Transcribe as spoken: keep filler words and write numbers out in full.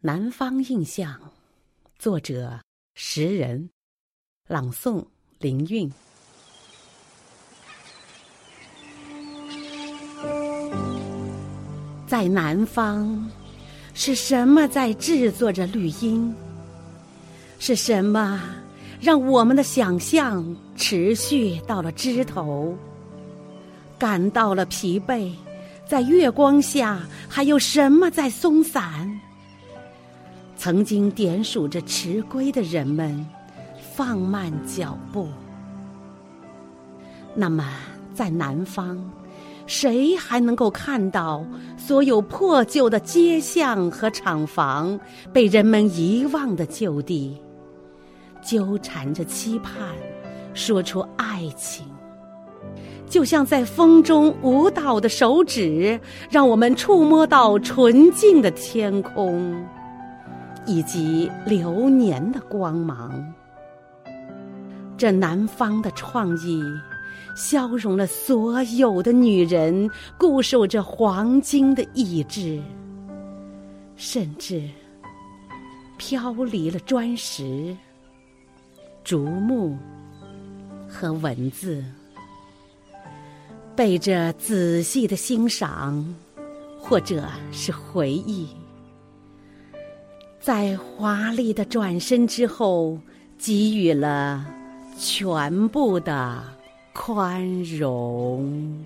南方印象，作者石人，朗诵林韵。在南方，是什么在制作着绿荫？是什么让我们的想象持续到了枝头？感到了疲惫，在月光下，还有什么在松散？曾经点数着迟归的人们，放慢脚步。那么，在南方，谁还能够看到所有破旧的街巷和厂房被人们遗忘的旧地，纠缠着期盼，说出爱情？就像在风中舞蹈的手指，让我们触摸到纯净的天空以及流年的光芒。这南方的创意消融了所有的女人固守着黄金的意志，甚至飘离了砖石、竹木和文字，被这仔细的欣赏或者是回忆，在华丽的转身之后，给予了全部的宽容。